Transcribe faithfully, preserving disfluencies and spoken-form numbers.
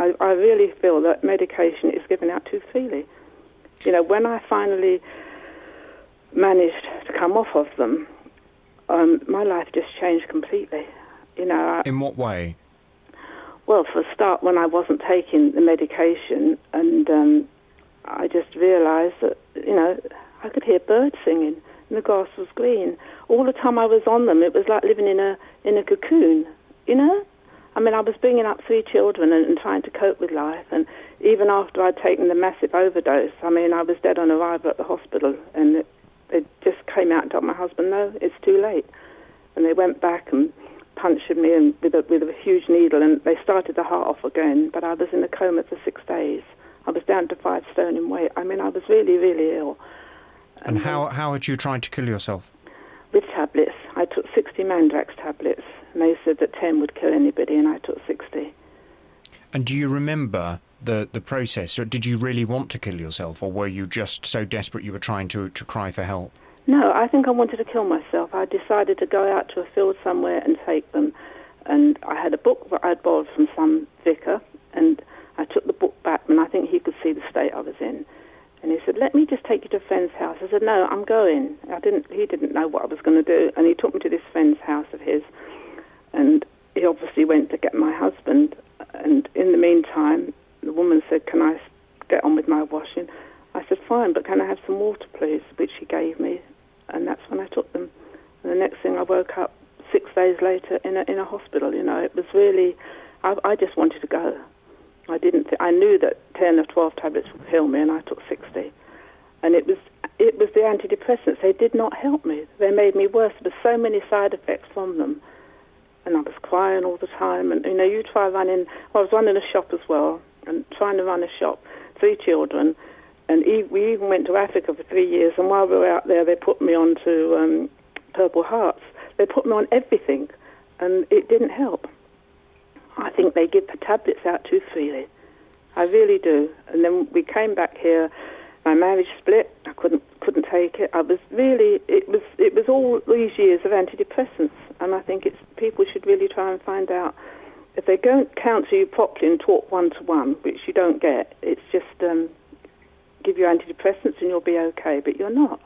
I, I really feel that medication is given out too freely. You know, when I finally managed to come off of them, um, my life just changed completely. You know. I, In what way? Well, for a start, when I wasn't taking the medication, and um, I just realised that, you know, I could hear birds singing, and the grass was green. All the time I was on them, it was like living in a in a cocoon, you know? I mean, I was bringing up three children and, and trying to cope with life, and even after I'd taken the massive overdose, I mean, I was dead on arrival at the hospital, and it, it just came out and told my husband, no, it's too late. And they went back and punched me and with a, with a huge needle, and they started the heart off again, but I was in a coma for six days. I was down to five stone in weight. I mean, I was really, really ill. And, and how, how had you tried to kill yourself? With tablets. I took sixty Mandrax tablets, and they said that ten would kill anybody, and I took sixty. And do you remember the, the process? Or did you really want to kill yourself, or were you just so desperate you were trying to, to cry for help? No, I think I wanted to kill myself. I decided to go out to a field somewhere and take them. And I had a book that I'd borrowed from some vicar, and I took the book back, and I think he could see the state I was in. And he said, let me just take you to a friend's house. I said, no, I'm going. I didn't. He didn't know what I was going to do. And he took me to this friend's house of his. And he obviously went to get my husband. And in the meantime, the woman said, can I get on with my washing? I said, fine, but can I have some water, please? Which he gave me. And that's when I took them. And the next thing, I woke up six days later in a, in a hospital. You know, it was really, I, I just wanted to go. I didn't. Th- I knew that ten or twelve tablets would kill me, and I took sixty. And it was it was the antidepressants. They did not help me. They made me worse. There were so many side effects from them, and I was crying all the time. And you know, you try running. Well, I was running a shop as well, and trying to run a shop, three children, and e- we even went to Africa for three years. And while we were out there, they put me on to um, Purple Hearts. They put me on everything, and it didn't help. I think they give the tablets out too freely. I really do. And then we came back here. My marriage split. I couldn't couldn't take it. I was really. It was it was all these years of antidepressants, and I think it's people should really try and find out if they don't counsel you properly and talk one to one, which you don't get. It's just um, give you antidepressants and you'll be okay, but you're not.